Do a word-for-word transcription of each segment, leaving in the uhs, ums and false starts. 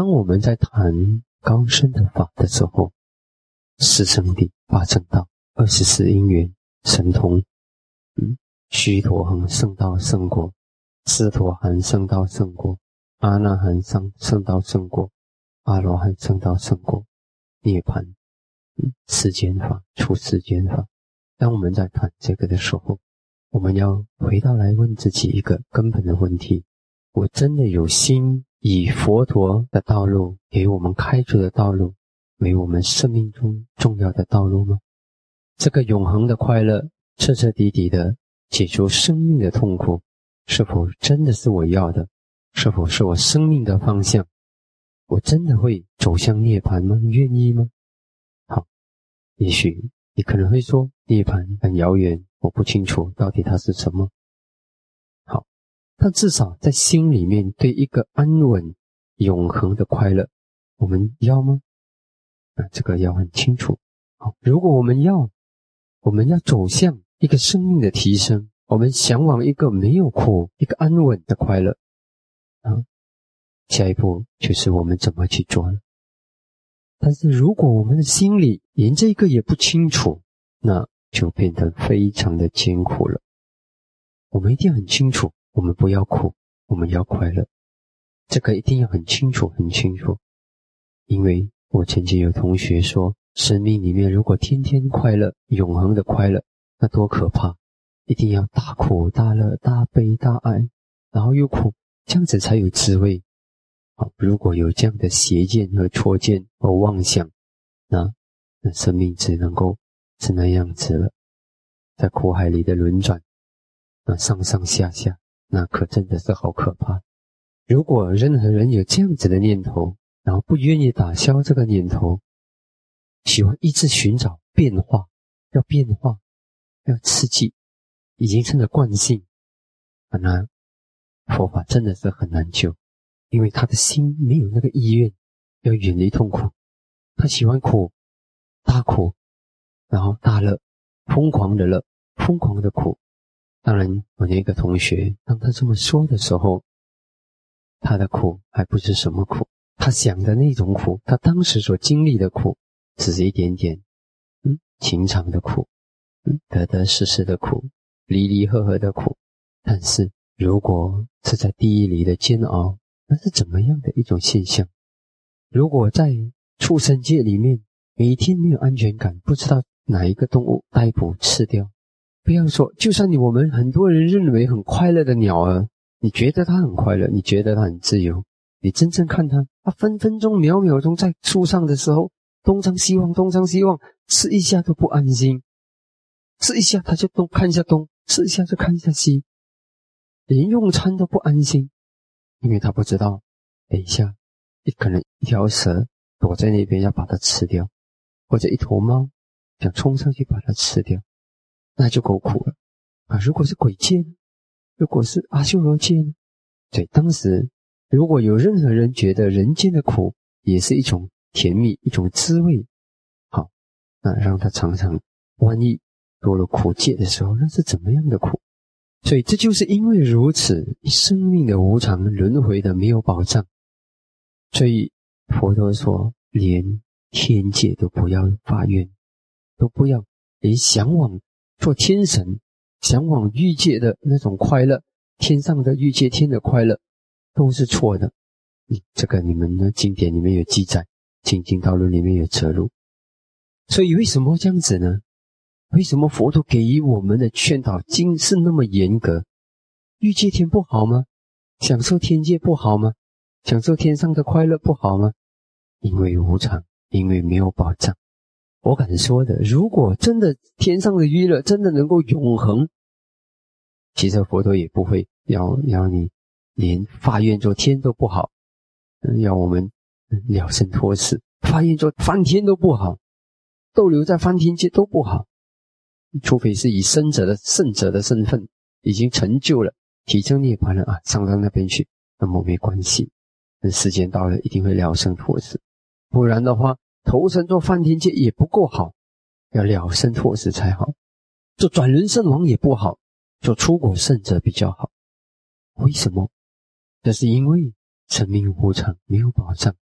当我们在谈高深的法的时候，四圣谛、八正道、二十四因缘、神通，嗯，须陀洹圣道圣果，斯陀含圣道圣果，阿那含圣圣道圣果，阿罗汉圣道圣果，涅槃，嗯，世间法、出世间法。当我们在谈这个的时候，我们要回到来问自己一个根本的问题：我真的有心以佛陀的道路给我们开出的道路为我们生命中重要的道路吗？这个永恒的快乐，彻彻底底的解除生命的痛苦，是否真的是我要的？是否是我生命的方向？我真的会走向涅槃吗？愿意吗？好，也许你可能会说，涅槃很遥远，我不清楚到底它是什么。好，但至少在心里面对一个安稳永恒的快乐，我们要吗？啊，这个要很清楚。好，如果我们要，我们要走向一个生命的提升，我们向往一个没有苦、一个安稳的快乐啊，下一步就是我们怎么去做了。但是如果我们的心里连这个也不清楚，那就变得非常的艰苦了。我们一定很清楚，我们不要苦，我们要快乐，这个一定要很清楚很清楚。因为我曾经有同学说，生命里面如果天天快乐，永恒的快乐，那多可怕，一定要大苦大乐大悲大爱，然后又苦，这样子才有滋味。好，如果有这样的邪见和错见和妄想，那那生命只能够是那样子了，在苦海里的轮转，那上上下下，那可真的是好可怕。如果任何人有这样子的念头，然后不愿意打消这个念头，喜欢一直寻找变化，要变化，要刺激，已经成了惯性，那佛法真的是很难救。因为他的心没有那个意愿要远离痛苦，他喜欢苦，大苦，然后大乐，疯狂的乐，疯狂的苦。当然我那个同学当他这么说的时候，他的苦还不是什么苦，他想的那种苦，他当时所经历的苦只是一点点嗯，情场的苦，嗯，得得失失的苦，离离合合的苦。但是如果是在地狱里的煎熬，那是怎么样的一种现象？如果在畜生界里面，每一天没有安全感，不知道哪一个动物逮捕吃掉，不要说就算你我们很多人认为很快乐的鸟儿，你觉得它很快乐，你觉得它很自由，你真正看它，它分分钟秒秒钟在树上的时候东张西望东张西望，吃一下都不安心，吃一下它就东看一下东，吃一下就看一下西，连用餐都不安心，因为他不知道等一下可能一条蛇躲在那边要把它吃掉，或者一头猫想冲上去把它吃掉，那就够苦了啊！如果是鬼界呢？如果是阿修罗界呢？对，当时如果有任何人觉得人间的苦也是一种甜蜜，一种滋味，好，那让他尝尝，万一多了苦界的时候，那是怎么样的苦？所以这就是因为如此，生命的无常，轮回的没有保障，所以佛陀说，连天界都不要发愿，都不要，连向往做天神，向往欲界的那种快乐，天上的欲界天的快乐，都是错的。嗯，这个你们的经典里面有记载，清净道论里面有摘录。所以为什么这样子呢？为什么佛陀给予我们的劝导经是那么严格？欲界天不好吗？享受天界不好吗？享受天上的快乐不好吗？因为无常，因为没有保障。我敢说的，如果真的天上的娱乐真的能够永恒，其实佛陀也不会要要你连发愿做天都不好，要我们了生脱死，发愿做梵天都不好，逗留在梵天界都不好，除非是以圣者的圣者的身份已经成就了，体证涅槃了啊，上到那边去，那么没关系，等时间到了一定会了生脱死。不然的话，投身做梵天界也不够好，要了生脱死才好。做转轮圣王也不好，做出国圣者比较好。为什么？这是因为生命无常，没有保障，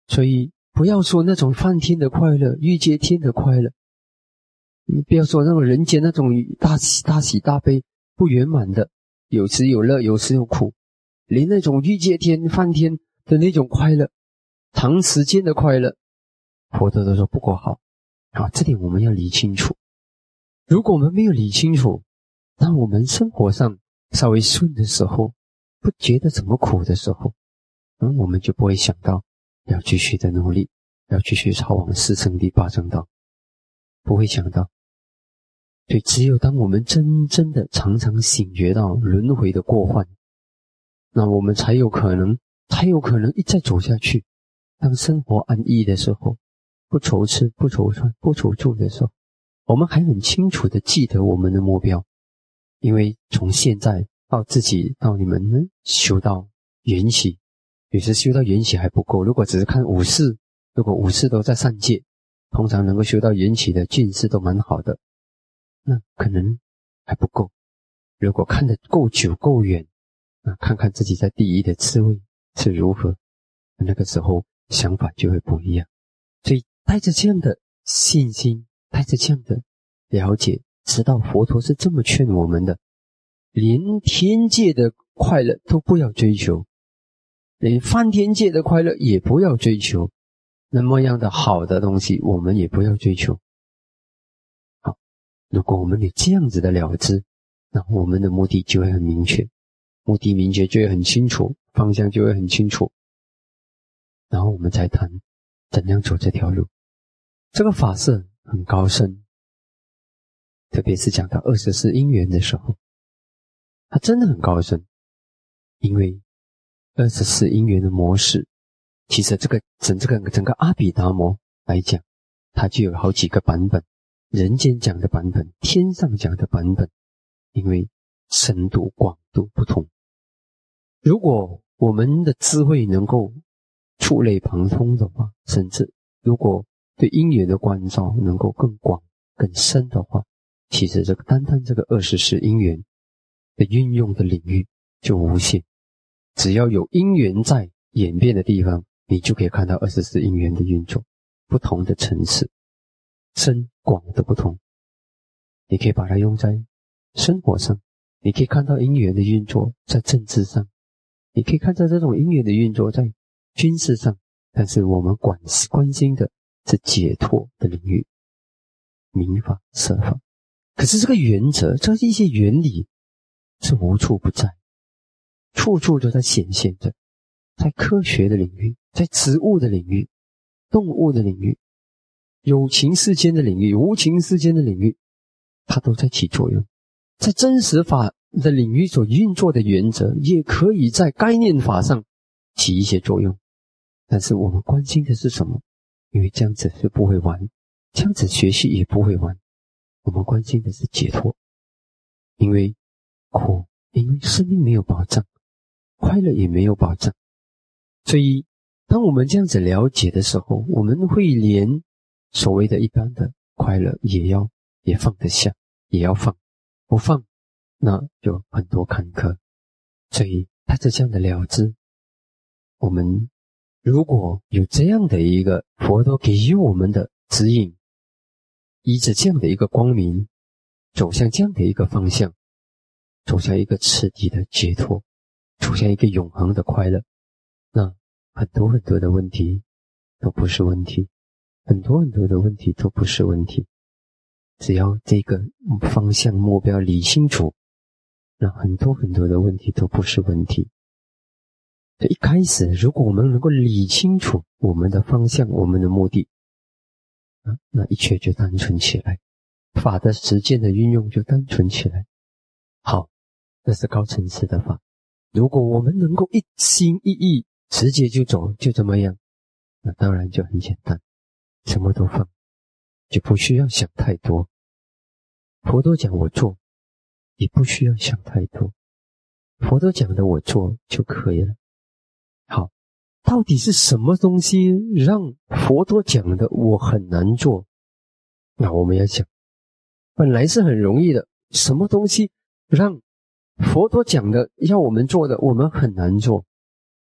所以不要说那种梵天的快乐，欲界天的快乐，你不要说那种人间那种大喜大喜大悲不圆满的，有时有乐有时有苦，连那种欲界天梵天的那种快乐，长时间的快乐，佛陀都说不够好啊，这点我们要理清楚。如果我们没有理清楚，当我们生活上稍微顺的时候，不觉得怎么苦的时候，嗯，我们就不会想到要继续的努力，要继续朝往四圣谛八正道，不会想到。对，只有当我们真正的常常醒觉到轮回的过患，那我们才有可能才有可能一再走下去。当生活安逸的时候，不愁吃不愁穿不愁住的时候，我们还很清楚的记得我们的目标。因为从现在到自己到你们呢修到缘起，有时修到缘起还不够，如果只是看五世，如果五世都在三界，通常能够修到缘起的近世都蛮好的，那可能还不够。如果看得够久够远，那看看自己在第一的滋味是如何，那个时候想法就会不一样。所以带着这样的信心，带着这样的了解，知道佛陀是这么劝我们的，连天界的快乐都不要追求，连梵天界的快乐也不要追求，那么样的好的东西我们也不要追求。好，如果我们有这样子的了知，那我们的目的就会很明确，目的明确就会很清楚，方向就会很清楚，然后我们再谈怎样走这条路。这个法是很高深，特别是讲到二十四因缘的时候，它真的很高深。因为二十四因缘的模式，其实这个整这个整个阿毗达摩来讲，它就有好几个版本，人间讲的版本，天上讲的版本，因为深度广度不同。如果我们的智慧能够触类旁通的话，甚至如果对因缘的关照能够更广更深的话，其实这个单单这个二十四因缘的运用的领域就无限。只要有因缘在演变的地方，你就可以看到二十四因缘的运作，不同的层次，深广的不同。你可以把它用在生活上，你可以看到因缘的运作在政治上，你可以看到这种因缘的运作在军事上，但是我们管关心的是解脱的领域，民法社法。可是这个原则，这一些原理是无处不在，处处都在显现着，在科学的领域，在植物的领域，动物的领域，有情世间的领域，无情世间的领域，它都在起作用。在真实法的领域所运作的原则，也可以在概念法上起一些作用。但是我们关心的是什么？因为这样子是不会玩，这样子学习也不会玩。我们关心的是解脱，因为苦，因为生命没有保障，快乐也没有保障。所以当我们这样子了解的时候，我们会连所谓的一般的快乐也要也放得下，也要放，不放那就很多坎坷。所以带着这样的了知，我们如果有这样的一个佛陀给予我们的指引，依着这样的一个光明，走向这样的一个方向，走向一个彻底的解脱，走向一个永恒的快乐，那很多很多的问题都不是问题，很多很多的问题都不是问题。只要这个方向目标理清楚，那很多很多的问题都不是问题。所以一开始如果我们能够理清楚我们的方向，我们的目的，啊，那一切就单纯起来，法的实践的运用就单纯起来。好，这是高层次的法。如果我们能够一心一意直接就走，就这么样，那当然就很简单，什么都放，就不需要想太多。佛陀讲我做，也不需要想太多，佛陀讲的我做就可以了。好，到底是什么东西让佛陀讲的我很难做？那我们要想，本来是很容易的，什么东西让佛陀讲的要我们做的我们很难做？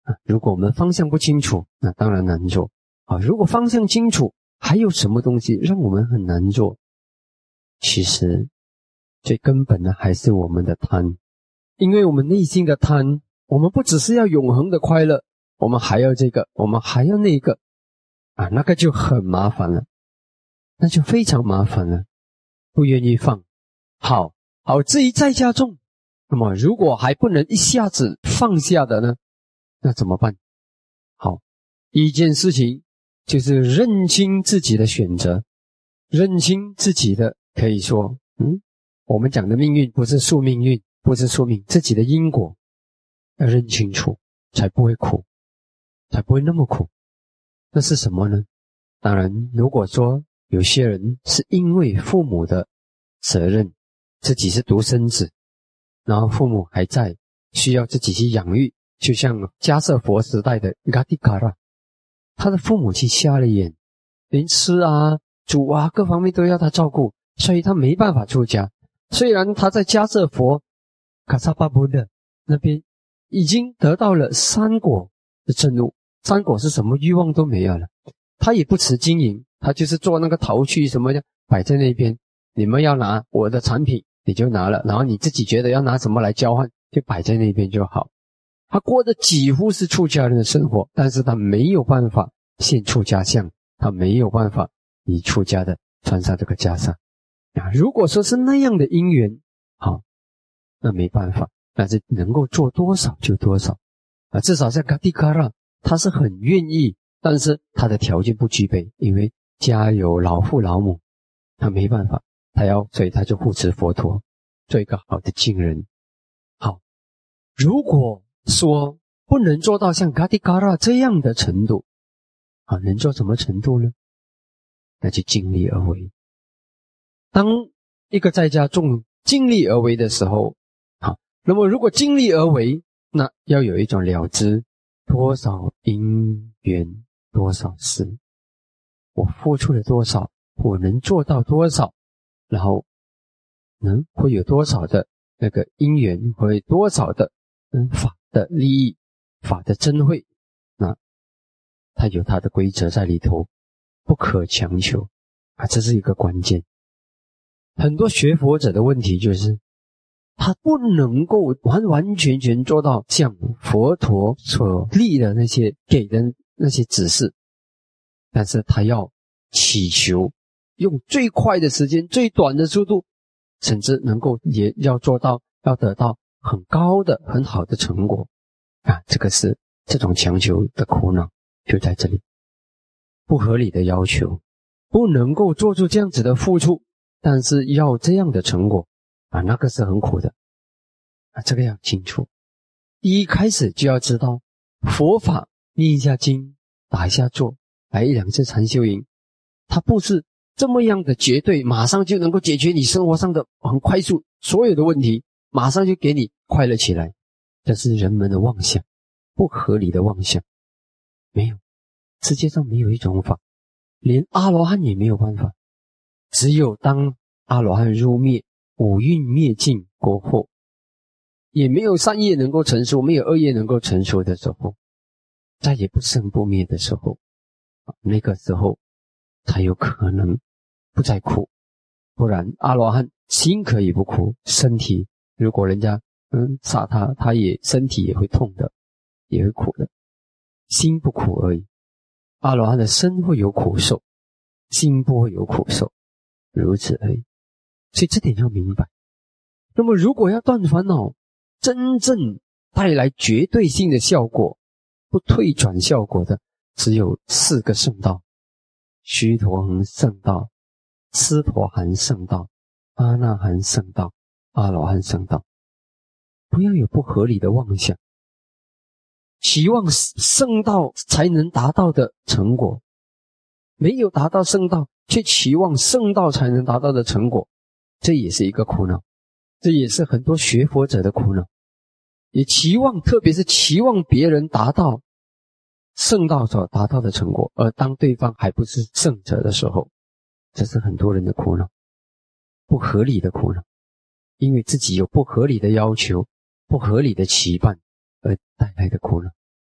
如果我们方向不清楚，那当然难做啊。如果方向清楚，还有什么东西让我们很难做？其实最根本的还是我们的贪，因为我们内心的贪，我们不只是要永恒的快乐，我们还要这个，我们还要那个啊，那个就很麻烦了，那就非常麻烦了，不愿意放。好好，至于再加重，那么如果还不能一下子放下的呢，那怎么办？好，一件事情就是认清自己的选择，认清自己的，可以说嗯，我们讲的命运不是宿命运，不是宿命，自己的因果要认清楚，才不会苦，才不会那么苦。那是什么呢？当然，如果说有些人是因为父母的责任，自己是独生子，然后父母还在，需要自己去养育，就像迦叶佛时代的嘎迪嘎拉，他的父母亲瞎了眼，连吃啊煮啊各方面都要他照顾，所以他没办法出家。虽然他在迦叶佛卡萨巴布的那边已经得到了三果的证悟，三果是什么欲望都没有了，他也不持经营，他就是做那个陶器什么的摆在那边，你们要拿我的产品你就拿了，然后你自己觉得要拿什么来交换就摆在那边就好。他过的几乎是出家人的生活，但是他没有办法现出家相，他没有办法以出家的穿上这个袈裟啊。如果说是那样的因缘，好，那没办法，但是能够做多少就多少啊。至少像嘎迪嘎拉，他是很愿意，但是他的条件不具备，因为家有老父老母，他没办法，他要，所以他就护持佛陀，做一个好的敬人。好，如果说不能做到像嘎迪嘎拉这样的程度啊，能做什么程度呢？那就尽力而为。当一个在家众尽力而为的时候，好，那么如果尽力而为，那要有一种了知，多少因缘多少事，我付出了多少，我能做到多少，然后能会有多少的那个因缘，会多少的嗯法的利益，法的珍慧，那它有它的规则在里头，不可强求啊，这是一个关键。很多学佛者的问题就是他不能够完完全全做到像佛陀所立的那些给的那些指示，但是他要祈求用最快的时间最短的速度，甚至能够也要做到要得到很高的很好的成果啊，这个是这种强求的苦恼就在这里，不合理的要求，不能够做出这样子的付出，但是要这样的成果啊，那个是很苦的啊，这个要清楚。一开始就要知道佛法念一下经，打一下坐，来一两次禅修营，它不是这么样的绝对，马上就能够解决你生活上的很快速所有的问题，马上就给你快乐起来。这是人们的妄想，不合理的妄想。没有，世界上没有一种法，连阿罗汉也没有办法。只有当阿罗汉入灭，五蕴灭尽过后，也没有善业能够成熟，没有恶业能够成熟的时候，再也不生不灭的时候，那个时候才有可能不再苦。不然阿罗汉心可以不苦，身体如果人家嗯杀他，他也身体也会痛的，也会苦的，心不苦而已。阿罗汉的身会有苦受，心不会有苦受，如此而已。所以这点要明白。那么如果要断烦恼，真正带来绝对性的效果，不退转效果的，只有四个圣道：须陀洹圣道、斯陀含圣道、阿那含圣道、阿罗汉圣道。不要有不合理的妄想，期望圣道才能达到的成果，没有达到圣道，却期望圣道才能达到的成果，这也是一个苦恼，这也是很多学佛者的苦恼。也期望，特别是期望别人达到圣道所达到的成果，而当对方还不是圣者的时候，这是很多人的苦恼，不合理的苦恼，因为自己有不合理的要求，不合理的期盼而带来的苦恼。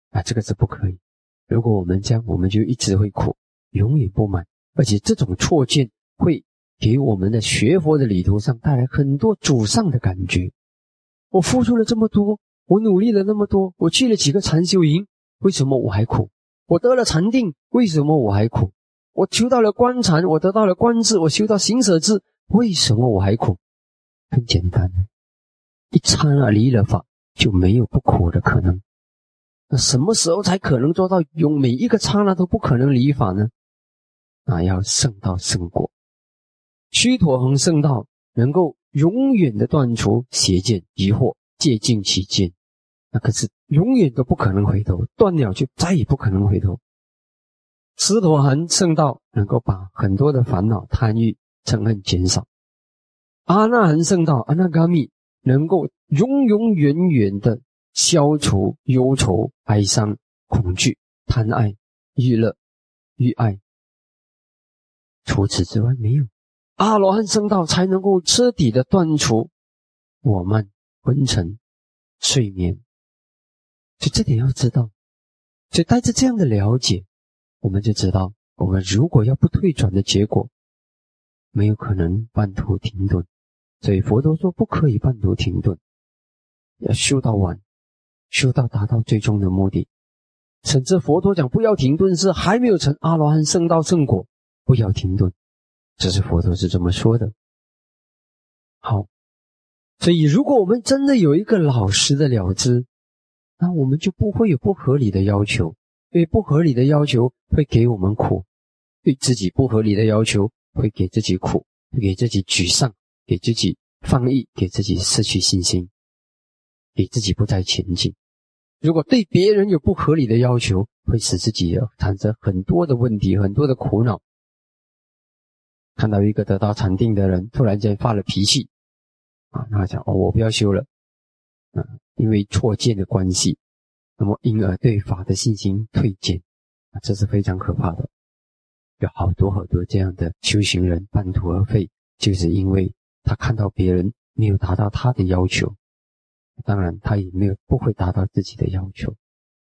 啊，这个是不可以。如果我们这样，我们就一直会苦，永远不满，而且这种错见会给我们的学佛的旅途上带来很多沮丧的感觉。我付出了这么多，我努力了那么多，我去了几个禅修营，为什么我还苦？我得了禅定，为什么我还苦？我修到了观禅，我得到了观智，我修到行舍智，为什么我还苦？很简单，一刹那离了法，就没有不苦的可能。那什么时候才可能做到用每一个刹那都不可能离法呢？啊，要圣道圣果。须陀恒圣道能够永远的断除邪见疑惑，戒尽其见，那可是永远都不可能回头，断了就再也不可能回头。斯陀含圣道能够把很多的烦恼贪欲嗔恨减少。阿那含圣道阿那伽密能够永永远远的消除忧愁哀伤恐惧贪爱欲乐欲爱，除此之外没有。阿罗汉圣道才能够彻底的断除我慢昏沉睡眠。所以这点要知道，所以带着这样的了解，我们就知道我们如果要不退转的结果，没有可能半途停顿。所以佛陀说不可以半途停顿，要修到完，修到达到最终的目的。甚至佛陀讲不要停顿是还没有成阿罗汉圣道圣果，不要停顿，这是佛陀是这么说的。好，所以如果我们真的有一个老实的了知，那我们就不会有不合理的要求，因为不合理的要求会给我们苦，对自己不合理的要求会给自己苦，会给自己沮丧，给自己放逸，给自己失去信心，给自己不再前进。如果对别人有不合理的要求，会使自己产生很多的问题，很多的苦恼。看到一个得到禅定的人突然间发了脾气啊，那讲哦，我不要修了啊，因为错见的关系，那么因而对法的信心退减啊，这是非常可怕的。有好多好多这样的修行人半途而废，就是因为他看到别人没有达到他的要求，当然他也没有不会达到自己的要求。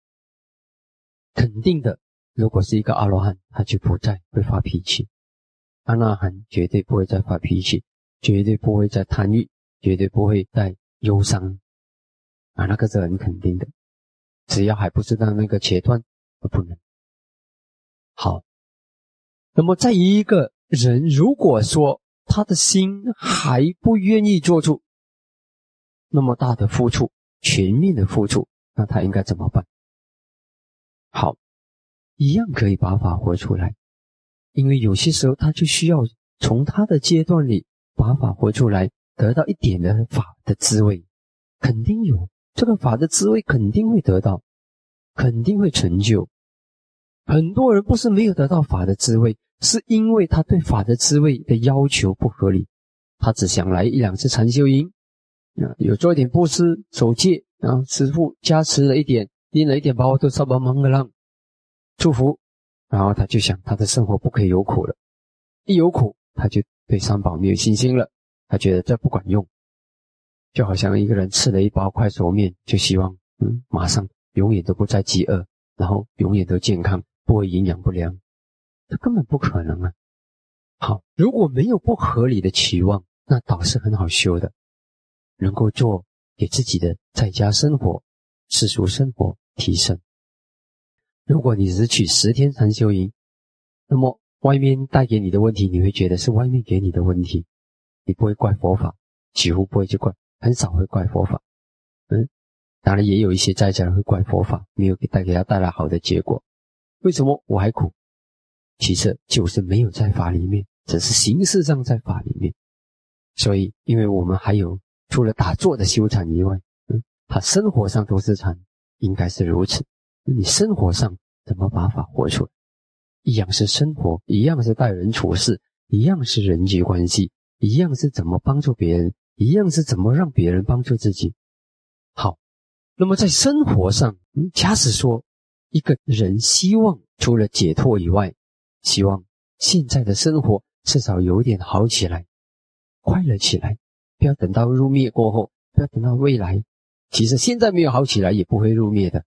肯定的，如果是一个阿罗汉，他就不再会发脾气。阿那含绝对不会再发脾气，绝对不会再贪欲，绝对不会再忧伤啊，那个是很肯定的。只要还不是到那个阶段，不能。好，那么在一个人如果说他的心还不愿意做出那么大的付出，全面的付出，那他应该怎么办？好，一样可以把法活出来，因为有些时候他就需要从他的阶段里把法活出来，得到一点的法的滋味，肯定有这个法的滋味，肯定会得到，肯定会成就。很多人不是没有得到法的滋味，是因为他对法的滋味的要求不合理，他只想来一两次禅修营，有做一点布施守戒，然后师父加持了一点，念了一点把我都萨巴芒格浪祝福，然后他就想他的生活不可以有苦了，一有苦他就对三宝没有信心了，他觉得这不管用，就好像一个人吃了一包快熟面，就希望嗯马上永远都不再饥饿，然后永远都健康，不会营养不良，这根本不可能啊。好，如果没有不合理的期望，那倒是很好修的，能够做给自己的在家生活世俗生活提升。如果你只是去十天禅修营，那么外面带给你的问题，你会觉得是外面给你的问题，你不会怪佛法，几乎不会去怪，很少会怪佛法。嗯，当然也有一些在家人会怪佛法，没有给带给他带来好的结果。为什么我还苦？其实就是没有在法里面，只是形式上在法里面。所以因为我们还有除了打坐的修禅以外，嗯，他生活上都是禅，应该是如此。你生活上怎么把法活出来？一样是生活，一样是待人处事，一样是人际关系，一样是怎么帮助别人，一样是怎么让别人帮助自己。好，那么在生活上，嗯，假使说一个人希望除了解脱以外，希望现在的生活至少有点好起来，快乐起来，不要等到入灭过后，不要等到未来，其实现在没有好起来也不会入灭的，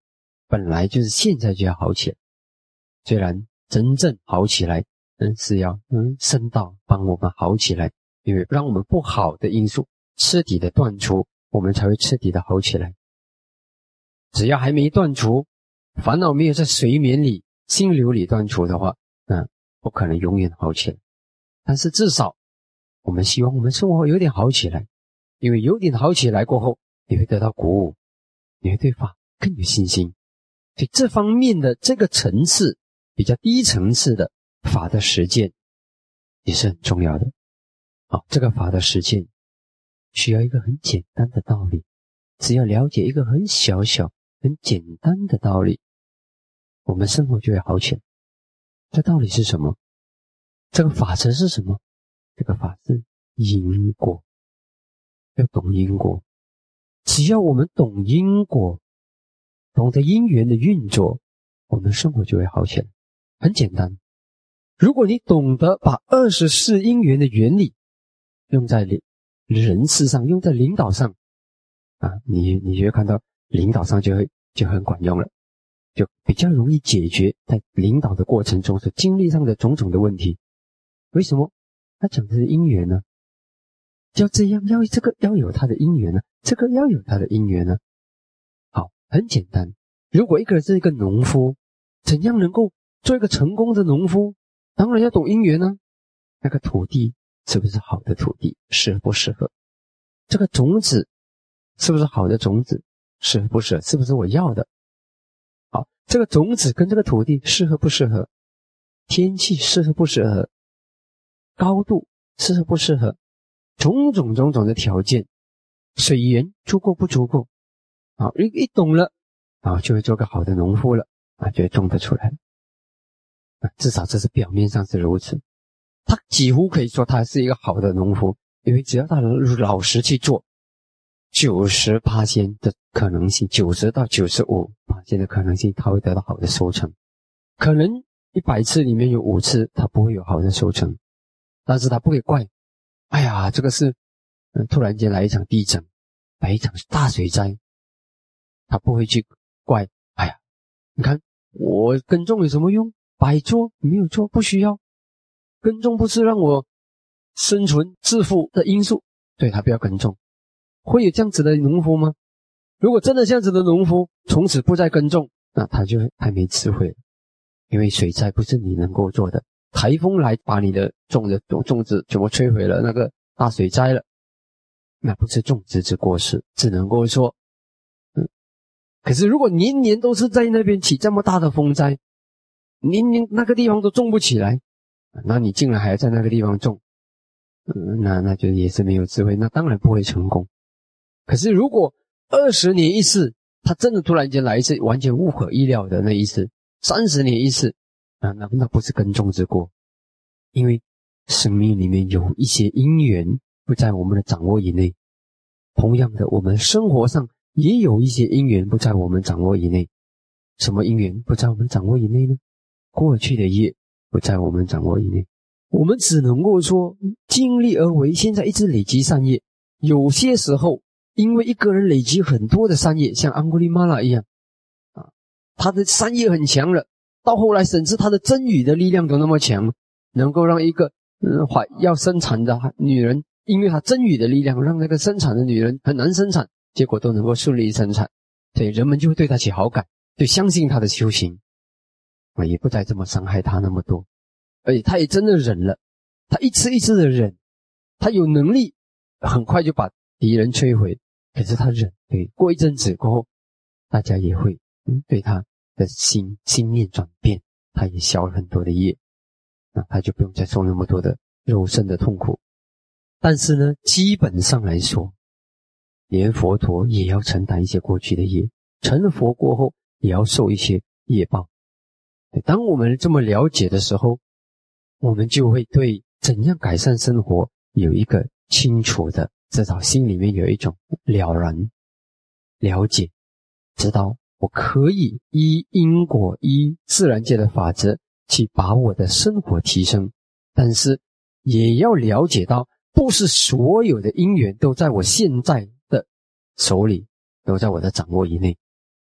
本来就是现在就要好起来。虽然真正好起来，嗯，是要嗯圣道帮我们好起来，因为让我们不好的因素彻底的断除，我们才会彻底的好起来。只要还没断除，烦恼没有在水面里、心流里断除的话，那不可能永远好起来。但是至少我们希望我们生活有点好起来，因为有点好起来过后，你会得到鼓舞，你会对法更有信心。所以这方面的这个层次，比较低层次的法的实践也是很重要的。好，这个法的实践需要一个很简单的道理，只要了解一个很小小很简单的道理，我们生活就会好起来。这道理是什么？这个法则是什么？这个法是因果，要懂因果。只要我们懂因果，懂得因缘的运作，我们生活就会好起来。很简单，如果你懂得把二十四因缘的原理用在人事上，用在领导上啊，你你就会看到领导上就会就很管用了，就比较容易解决在领导的过程中所经历上的种种的问题。为什么？他讲的是因缘呢？要这样，要这个要有他的因缘呢，这个要有他的因缘呢。好，很简单。如果一个人是一个农夫，怎样能够做一个成功的农夫？当然要懂因缘呢。那个土地是不是好的土地，适合不适合？这个种子是不是好的种子，适合不适合？是不是我要的？好，这个种子跟这个土地适合不适合？天气适合不适合？高度适合不适合？种种种种的条件，水源足够不足够？好，一一懂了，啊，就会做个好的农夫了，啊，就会种得出来了。啊，至少这是表面上是如此。他几乎可以说他是一个好的农夫，因为只要他老实去做， 九十趴 的可能性 ,九十到九十五趴 的可能性他会得到好的收成。可能一百次里面有五次他不会有好的收成，但是他不会怪，哎呀，这个是、嗯、突然间来一场地震，来一场大水灾，他不会去怪，哎呀，你看我耕种有什么用？白做没有做，不需要。耕种不是让我生存致富的因素，对，他不要耕种。会有这样子的农夫吗？如果真的这样子的农夫从此不再耕种，那他就太没智慧了。因为水灾不是你能够做的，台风来把你的种的种子全部摧毁了，那个大水灾了，那不是种植之过失，只能够说嗯。可是如果年年都是在那边起这么大的风灾，年年那个地方都种不起来，那你竟然还要在那个地方种，嗯，那那就也是没有智慧，那当然不会成功。可是如果二十年一次，他真的突然间来一次完全无可意料的那一次，三十年一次，啊，那那不是耕种之过，因为生命里面有一些因缘不在我们的掌握以内。同样的，我们生活上也有一些因缘不在我们掌握以内。什么因缘不在我们掌握以内呢？过去的业不在我们掌握以内，我们只能够说尽力而为，现在一直累积善业。有些时候因为一个人累积很多的善业，像安古利玛拉一样啊，他的善业很强了，到后来甚至他的真语的力量都那么强，能够让一个嗯怀要生产的女人，因为他真语的力量让那个生产的女人很难生产，结果都能够顺利生产，所以人们就会对他起好感，就相信他的修行啊，也不再这么伤害他那么多。而且他也真的忍了，他一次一次的忍，他有能力很快就把敌人摧毁，可是他忍，对，过一阵子过后，大家也会嗯对他的心心念转变，他也消了很多的业，那他就不用再受那么多的肉身的痛苦。但是呢，基本上来说，连佛陀也要承担一些过去的业，成了佛过后也要受一些业报。当我们这么了解的时候，我们就会对怎样改善生活有一个清楚的，至少心里面有一种了然了解，知道我可以依因果依自然界的法则去把我的生活提升，但是也要了解到不是所有的因缘都在我现在的手里，都在我的掌握以内。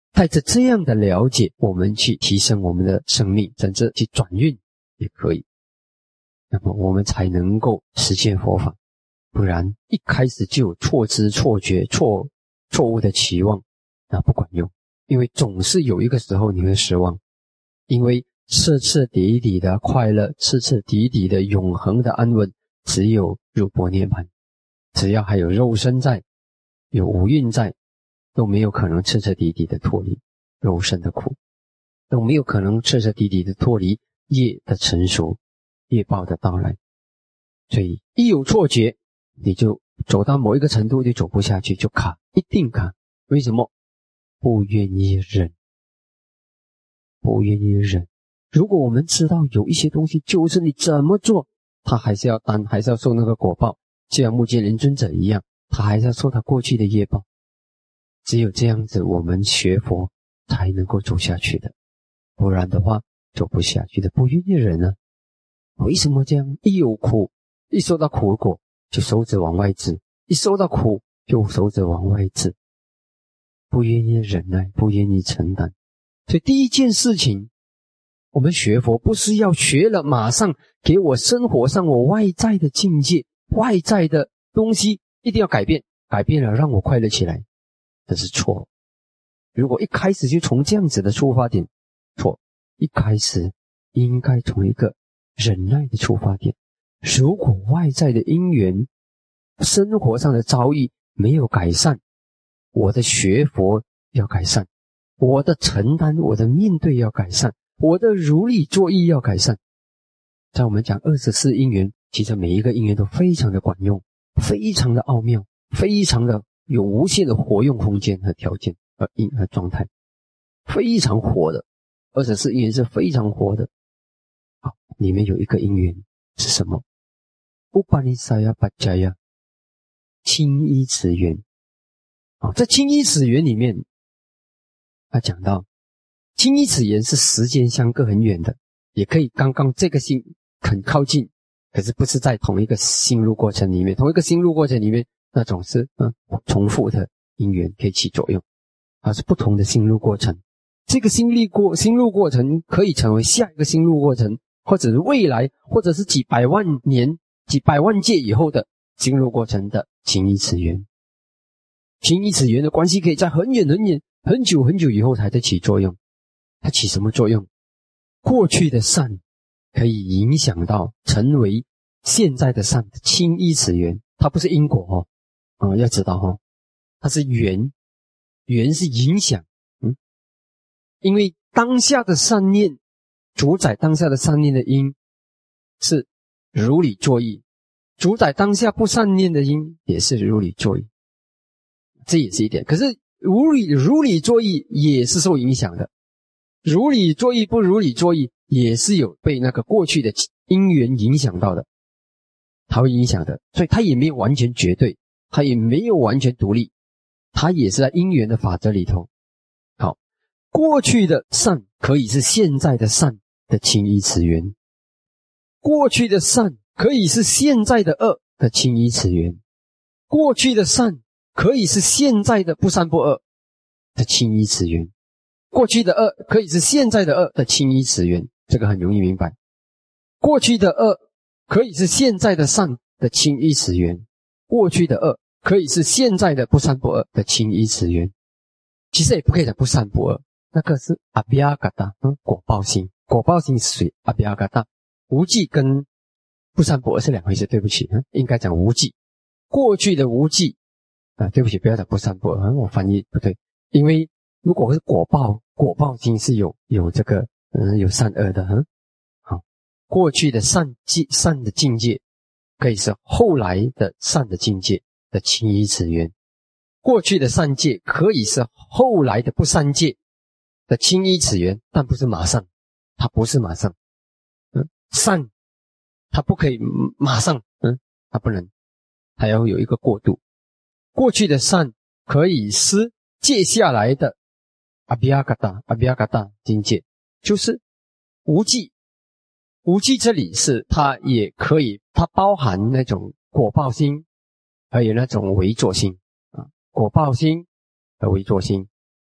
带着这样的了解，我们去提升我们的生命，甚至去转运也可以。那么我们才能够实现佛法，不然一开始就有错知、错觉、错错误的期望，那不管用。因为总是有一个时候你会失望，因为彻彻底底的快乐，彻彻底底的永恒的安稳，只有入般涅槃。只要还有肉身在，有五蕴在，都没有可能彻彻底底的脱离肉身的苦，都没有可能彻彻底底的脱离业的成熟，业报的到来。所以一有错觉，你就走到某一个程度就走不下去，就卡，一定卡。为什么？不愿意忍，不愿意忍。如果我们知道有一些东西就是你怎么做他还是要担，还是要受那个果报，就像目犍连尊者一样，他还是要受他过去的业报。只有这样子我们学佛才能够走下去的，不然的话走不下去的。不愿意忍呢？为什么这样？一有苦，一受到苦果就手指往外指，一受到苦就手指往外指，不愿意忍耐，不愿意承担。所以第一件事情，我们学佛不是要学了马上给我生活上我外在的境界，外在的东西一定要改变，改变了让我快乐起来，这是错。如果一开始就从这样子的出发点，错。一开始应该从一个忍耐的出发点。如果外在的因缘，生活上的遭遇没有改善，我的学佛要改善，我的承担，我的面对要改善，我的如理作意要改善。在我们讲二十四因缘，其实每一个因缘都非常的管用，非常的奥妙，非常的有无限的活用空间和条件和因和状态，非常活的。二十四因缘是非常活的。好，里面有一个因缘是什么？乌巴尼萨呀巴迦呀，青衣此缘。好，在青衣此缘里面，他讲到青衣此缘是时间相隔很远的，也可以刚刚这个心很靠近，可是不是在同一个心路过程里面，同一个心路过程里面那种是嗯重复的因缘可以起作用，而是不同的心路过程。这个心力过心路过程可以成为下一个心路过程，或者是未来，或者是几百万年、几百万届以后的心路过程的情义此缘。情义此缘的关系可以在很远很远、很久很久以后才在起作用。它起什么作用？过去的善可以影响到成为现在的善的情义此缘，它不是因果哦，嗯，要知道哦，它是缘，缘是影响。因为当下的善念主宰当下的善念的因是如理作意，主宰当下不善念的因也是如理作意，这也是一点。可是如理如理作意也是受影响的，如理作意不如理作意也是有被那个过去的因缘影响到的，它会影响的。所以它也没有完全绝对，它也没有完全独立，它也是在因缘的法则里头。好，过去的善可以是现在的善的情义此缘，过去的善可以是现在的恶的情义此缘，过去的善可以是现在的不善不恶的情义此缘，过去的恶可以是现在的恶的情义此缘。这个很容易明白，过去的恶可以是现在的善的情义此缘，过去的恶可以是现在的不善不恶的情义此缘。其实也不可以讲不善不恶，那个是阿比亚嘎达，嗯，果报心，果报心是属于阿比亚嘎达。无记跟不善不恶是两回事，对不起，嗯，应该讲无记。过去的无记啊，对不起，不要讲不善不恶，嗯，我翻译不对。因为如果是果报，果报心是有有这个嗯有善恶的，嗯，好，过去的善境善的境界，可以是后来的善的境界的情义此缘。过去的善界可以是后来的不善界的情义此缘，但不是马上，它不是马上。嗯，善它不可以马上，嗯，它不能，它要有一个过渡。过去的善可以是接下来的阿比亚嘎达阿比亚嘎达境界，就是无记。无记这里是它也可以，它包含那种果报心，还有那种为作心啊，果报心和为作心。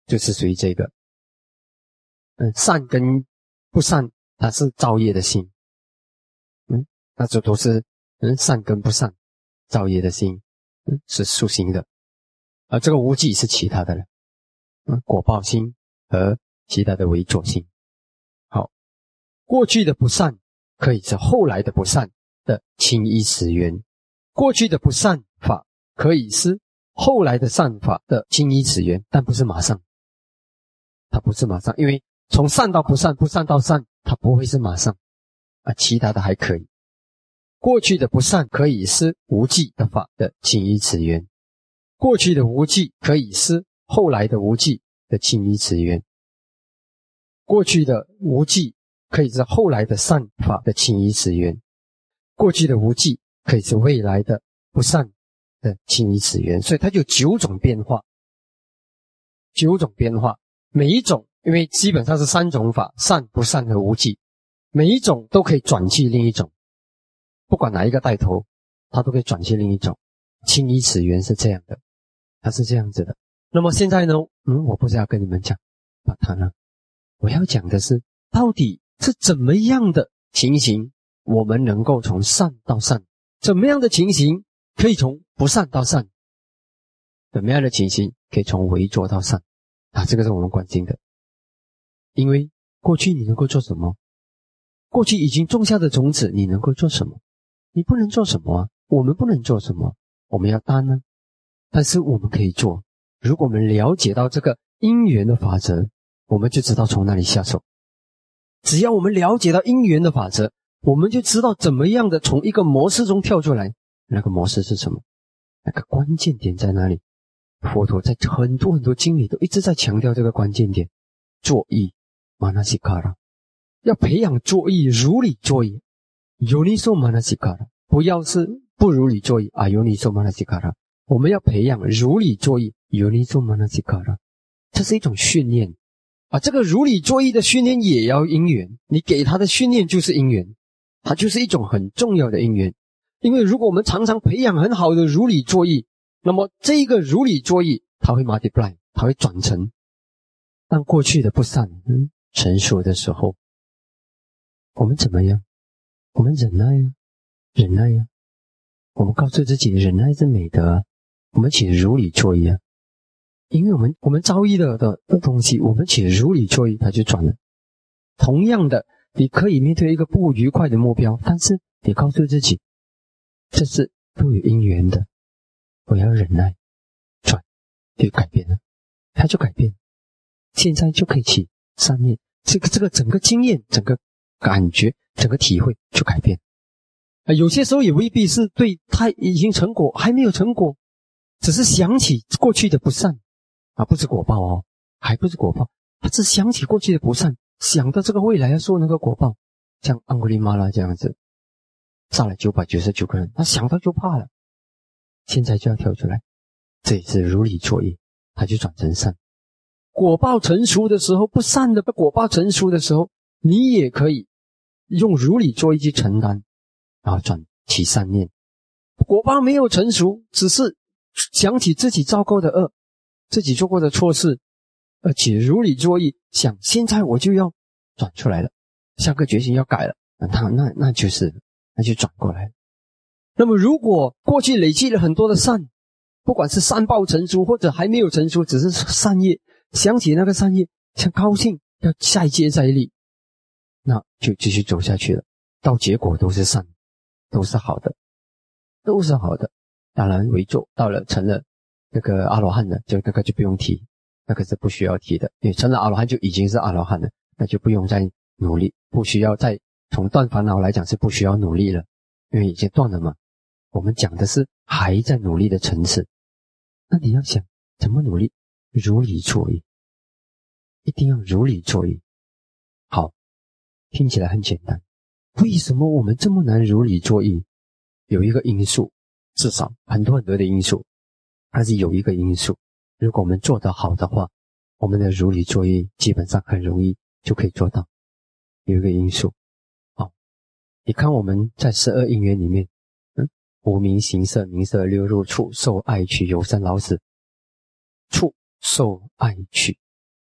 就是属于这个。嗯，善跟不善，它是造业的心。嗯，那这都是嗯善跟不善造业的心，嗯是属心的。而这个无记是其他的了，嗯，果报心和其他的为作心。好，过去的不善可以是后来的不善的轻依始缘，过去的不善法可以是后来的善法的轻依始缘，但不是马上，它不是马上，因为从善到不善，不善到善，它不会是马上啊，其他的还可以。过去的不善可以是无记的法的轻依始缘，过去的无记可以是后来的无记的轻依始缘，过去的无记可以是后来的善法的轻依始缘，过去的无记可以是未来的不善的轻依始缘，所以它就九种变化，九种变化，每一种因为基本上是三种法，善、不善和无记，每一种都可以转去另一种，不管哪一个带头，它都可以转去另一种。轻依始缘是这样的，它是这样子的。那么现在呢，嗯，我不是要跟你们讲把它呢，我要讲的是到底是怎么样的情形，我们能够从善到善，怎么样的情形可以从不善到善，怎么样的情形可以从为作到善啊，这个是我们关心的。因为过去你能够做什么？过去已经种下的种子，你能够做什么？你不能做什么啊？我们不能做什么？我们要担呢？但是我们可以做。如果我们了解到这个因缘的法则，我们就知道从哪里下手。只要我们了解到因缘的法则，我们就知道怎么样的从一个模式中跳出来。那个模式是什么？那个关键点在哪里？佛陀在很多很多经里都一直在强调这个关键点，作意Manasikara， 要培养作意，如理作意 Yoniso Manasikara， 不要是不如理作意啊 Yoniso Manasikara， 我们要培养如理作意 Yoniso Manasikara， 这是一种训练啊，这个如理作意的训练也要因缘，你给他的训练就是因缘，它就是一种很重要的因缘。因为如果我们常常培养很好的如理作意，那么这一个如理作意它会 multiply， 它会转成。当过去的不善嗯成熟的时候，我们怎么样？我们忍耐呀，忍耐呀。我们告诉自己，忍耐是美德啊。我们起如理作意啊，因为我们我们遭遇的的的东西，我们起如理作意，它就转了。同样的，你可以面对一个不愉快的目标，但是你告诉自己，这是都有因缘的，我要忍耐，转就改变了，它就改变了。现在就可以起善念，这个这个整个经验、整个感觉、整个体会就改变。啊，有些时候也未必是对他已经成果，还没有成果，只是想起过去的不善啊，不是果报哦，还不是果报，他只想起过去的不善，想到这个未来要受那个果报，像安古利玛拉这样子，杀了九百九十九个人，他想到就怕了，现在就要跳出来，这也是如理作意，他就转成善。果报成熟的时候，不善的果报成熟的时候，你也可以用如理作意去承担，然后转起善念。果报没有成熟，只是想起自己糟糕的恶，自己做过的错事，而且如理作意想，现在我就要转出来了，下个决心要改了，那那那就是那就转过来了。那么如果过去累积了很多的善，不管是善报成熟或者还没有成熟，只是善业，想起那个善业，想高兴，要再接再厉，那就继续走下去了，到结果都是善，都是好的，都是好的。当然为作到了成了那个阿罗汉了，就那个就不用提，那个是不需要提的，因为成了阿罗汉就已经是阿罗汉了，那就不用再努力，不需要再从断烦恼来讲是不需要努力了，因为已经断了嘛。我们讲的是还在努力的层次，那你要想怎么努力？如理作意，一定要如理作意。好，听起来很简单，为什么我们这么难如理作意？有一个因素，至少很多很多的因素，但是有一个因素，如果我们做得好的话，我们的如理作意基本上很容易就可以做到。有一个因素，好，你看我们在十二因缘里面，嗯，无明行色名色六入处受爱取有生老死，处受爱取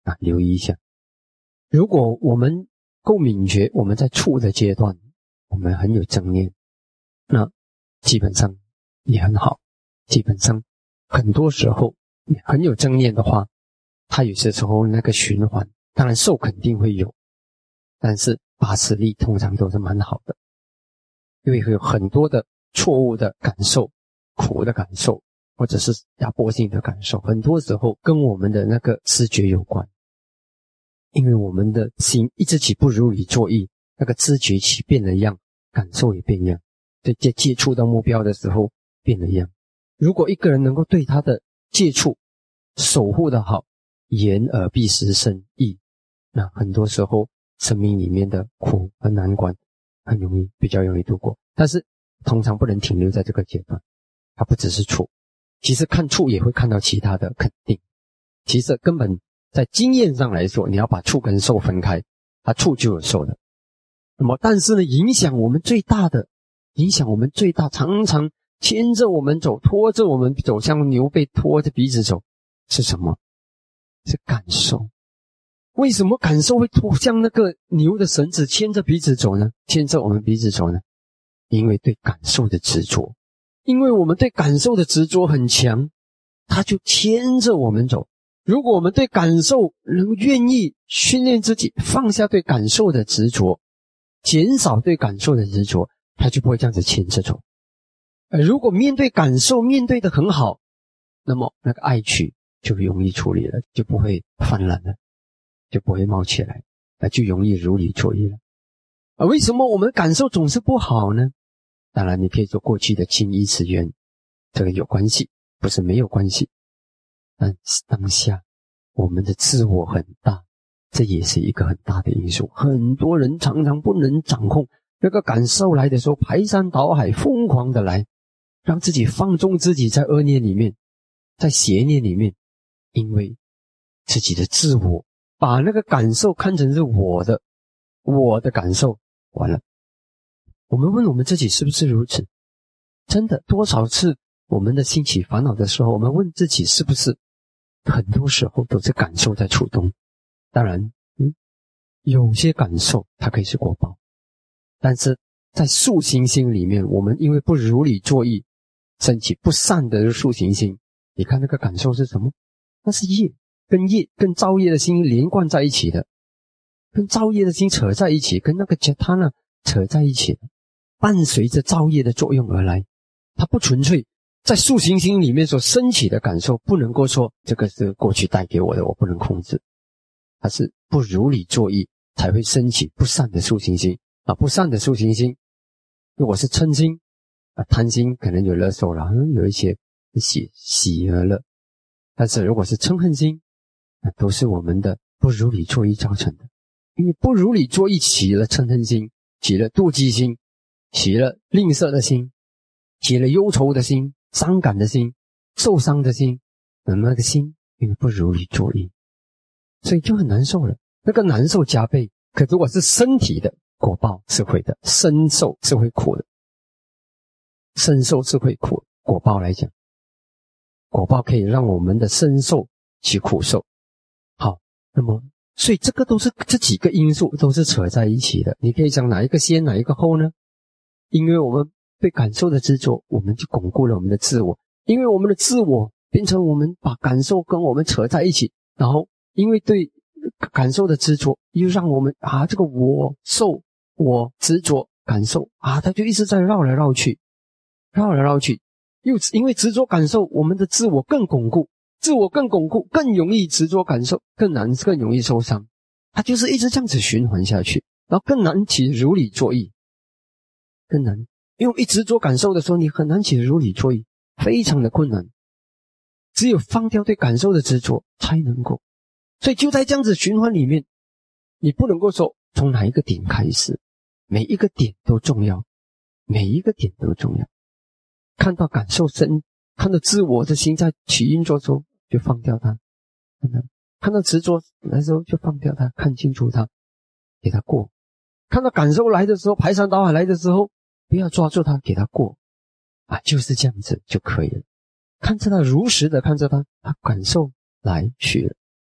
啊，留意一下。如果我们够敏觉，我们在触的阶段，我们很有正念，那基本上也很好。基本上很多时候很有正念的话，它有些时候那个循环，当然受肯定会有，但是把持力通常都是蛮好的，因为会有很多的错误的感受，苦的感受，或者是压迫性的感受，很多时候跟我们的那个知觉有关。因为我们的心一直起不如理作意，那个知觉起变了样，感受也变样，对接接触到目标的时候变了样。如果一个人能够对他的接触守护得好，言而必失身意，那很多时候生命里面的苦和难关很容易比较容易度过。但是通常不能停留在这个阶段，它不只是触，其实看触也会看到其他的肯定。其实根本在经验上来说，你要把触跟受分开，它触就有受的。那么但是呢，影响我们最大的影响我们最大常常牵着我们走，拖着我们走，像牛被拖着鼻子走，是什么？是感受。为什么感受会拖像那个牛的绳子牵着鼻子走呢？牵着我们鼻子走呢？因为对感受的执着。因为我们对感受的执着很强，它就牵着我们走。如果我们对感受能愿意训练自己放下对感受的执着，减少对感受的执着，它就不会这样子牵着走。而如果面对感受面对得很好，那么那个爱取就容易处理了，就不会泛滥了，就不会冒起来，那就容易如理作意了。而为什么我们感受总是不好呢？当然你可以说过去的轻依此缘，这个有关系，不是没有关系。但当下我们的自我很大，这也是一个很大的因素。很多人常常不能掌控那个感受来的时候，排山倒海疯狂的来，让自己放纵自己在恶念里面，在邪念里面，因为自己的自我把那个感受看成是我的我的感受。完了，我们问我们自己是不是如此？真的多少次我们的心起烦恼的时候，我们问自己是不是，很多时候都是感受在触动。当然嗯，有些感受它可以是果报，但是在素行心里面，我们因为不如理作意，升起不善的素行心，你看那个感受是什么？那是业，跟业跟造业的心连贯在一起的，跟造业的心扯在一起，跟那个解他呢扯在一起的，伴随着造业的作用而来。它不纯粹在素行心里面所升起的感受，不能够说这个是过去带给我的，我不能控制，它是不如理作意才会升起不善的素行心啊。不善的素行心如果是嗔心啊，贪心可能有乐受了，嗯，有一些喜喜而乐。但是如果是嗔恨心，那都是我们的不如理作意造成的。因为不如理作意起了嗔恨心，起了妒忌心，起了吝啬的心，起了忧愁的心，伤感的心，受伤的心，那么那个心因为不如理作意，所以就很难受了，那个难受加倍。可如果是身体的果报是会的，身受是会苦的，身受是会苦，果报来讲，果报可以让我们的身受起苦受。好，那么所以这个都是这几个因素都是扯在一起的。你可以讲哪一个先哪一个后呢？因为我们对感受的执着，我们就巩固了我们的自我。因为我们的自我变成我们把感受跟我们扯在一起，然后因为对感受的执着，又让我们啊这个我受我执着感受啊，它就一直在绕来绕去，绕来绕去。又因为执着感受，我们的自我更巩固，自我更巩固，更容易执着感受，更难更容易受伤。它就是一直这样子循环下去，然后更难起如理作意，更难。因为一执着感受的时候，你很难起如理作意，非常的困难。只有放掉对感受的执着才能够。所以就在这样子循环里面，你不能够说从哪一个点开始，每一个点都重要，每一个点都重要。看到感受深，看到自我的心在起运作中，就放掉它。看到执着来的时候就放掉它，看清楚它，给它过。看到感受来的时候，排山倒海来的时候，不要抓住它，给它过啊，就是这样子就可以了。看着它，如实的看着它，它感受来去了，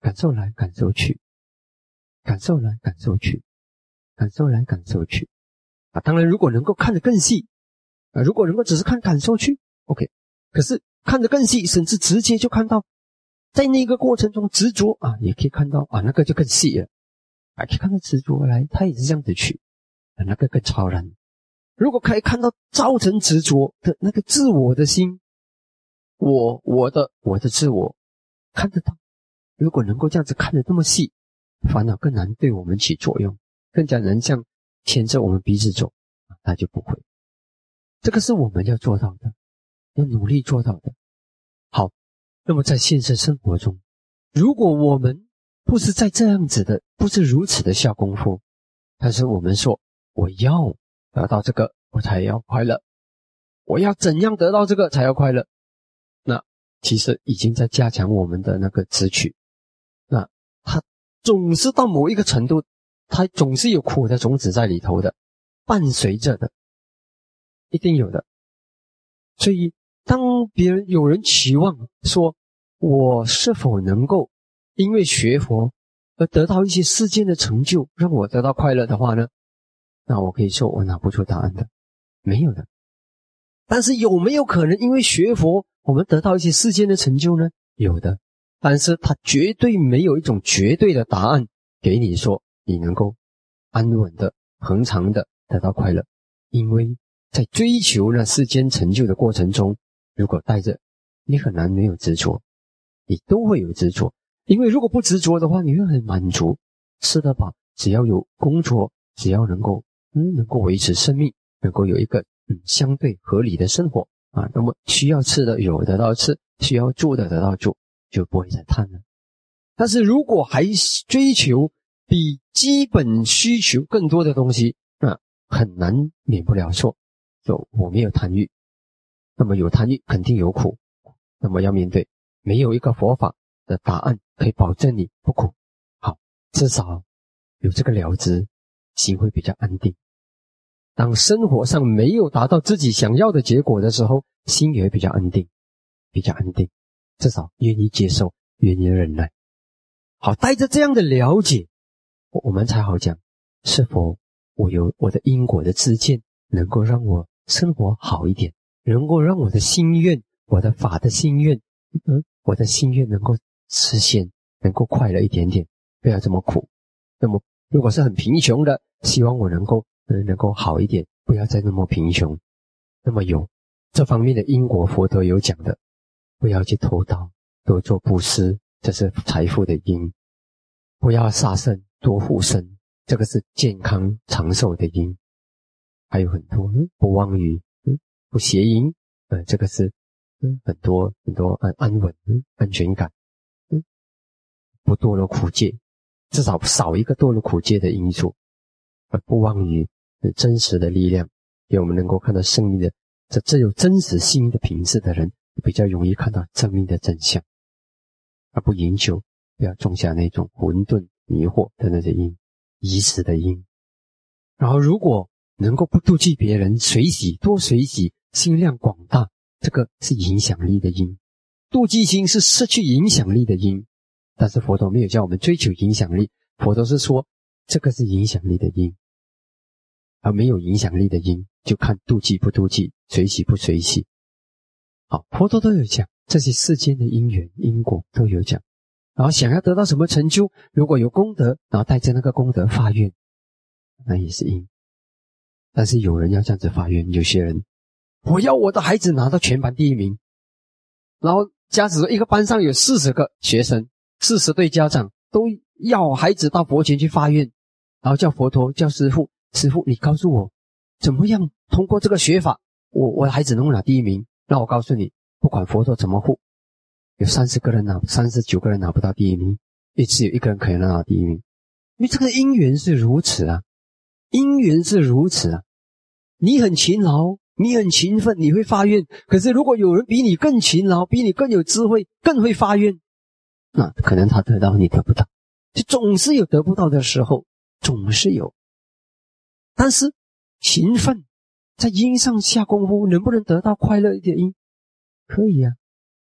感受来感受去，感受来感受去，感受来感受去啊！当然，如果能够看得更细啊，如果能够只是看感受去 ，OK。可是看得更细，甚至直接就看到，在那个过程中执着啊，也可以看到啊，那个就更细了啊，可以看到执着来，它也是这样子去啊，那个更超然。如果可以看到造成执着的那个自我的心，我我的我的自我看得到。如果能够这样子看得这么细，烦恼更难对我们起作用，更加能像牵着我们鼻子走，那就不会。这个是我们要做到的，要努力做到的。好，那么在现实生活中，如果我们不是在这样子的，不是如此的下功夫，但是我们说我要得到这个我才要快乐，我要怎样得到这个才要快乐，那其实已经在加强我们的那个执取。那它总是到某一个程度，它总是有苦的种子在里头的，伴随着的，一定有的。所以当别人有人期望说我是否能够因为学佛而得到一些世间的成就，让我得到快乐的话呢，那我可以说我拿不出答案的，没有的。但是有没有可能因为学佛我们得到一些世间的成就呢？有的。但是它绝对没有一种绝对的答案给你说你能够安稳的恒常的得到快乐。因为在追求那世间成就的过程中，如果带着你很难没有执着，你都会有执着。因为如果不执着的话，你会很满足，吃得饱，只要有工作，只要能够嗯能够维持生命，能够有一个嗯相对合理的生活啊，那么需要吃的有得到吃，需要住的得到住，就不会再贪了。但是如果还追求比基本需求更多的东西，那很难免不了说就我没有贪欲。那么有贪欲肯定有苦，那么要面对，没有一个佛法的答案可以保证你不苦。好，至少有这个了知，心会比较安定。当生活上没有达到自己想要的结果的时候，心也会比较安定，比较安定，至少愿意接受，愿意忍耐。好，带着这样的了解，我们才好讲是否我有我的因果的知见，能够让我生活好一点，能够让我的心愿，我的法的心愿，嗯，我的心愿能够实现，能够快乐一点点，不要这么苦。那么如果是很贫穷的，希望我能够嗯能够好一点，不要再那么贫穷。那么有这方面的因果，佛陀有讲的，不要去偷盗，多做布施，这是财富的因；不要杀生，多护身，这个是健康长寿的因。还有很多，嗯、不妄语，嗯、不邪淫，呃，这个是嗯很多很多安安稳、嗯、安全感，嗯，不堕落苦戒，至少少一个堕落苦戒的因素。而不妄语，真实的力量，给我们能够看到生命的这这有真实心的品质的人，比较容易看到生命的真相，而不研究，不要种下那种混沌迷惑的那些因，疑似的因。然后如果能够不妒忌别人，随喜多随喜，心量广大，这个是影响力的因。妒忌心是失去影响力的因，但是佛陀没有叫我们追求影响力，佛陀是说这个是影响力的因。而没有影响力的因，就看妒忌不妒忌，随喜不随喜。好，佛陀都有讲，这些世间的因缘因果都有讲。然后想要得到什么成就，如果有功德，然后带着那个功德发愿，那也是因。但是有人要这样子发愿，有些人我要我的孩子拿到全班第一名，然后假使说一个班上有四十个学生，四十对家长都要孩子到佛前去发愿，然后叫佛陀叫师父，师父你告诉我怎么样通过这个学法，我我的孩子能拿第一名。那我告诉你，不管佛陀怎么护，有三十个人拿三十九个人拿不到第一名，也只有一个人可以拿到第一名。因为这个因缘是如此啊，因缘是如此啊。你很勤劳，你很勤奋，你会发愿，可是如果有人比你更勤劳，比你更有智慧，更会发愿，那可能他得到你得不到，就总是有得不到的时候，总是有。但是勤奋在因上下功夫，能不能得到快乐一点因？可以啊。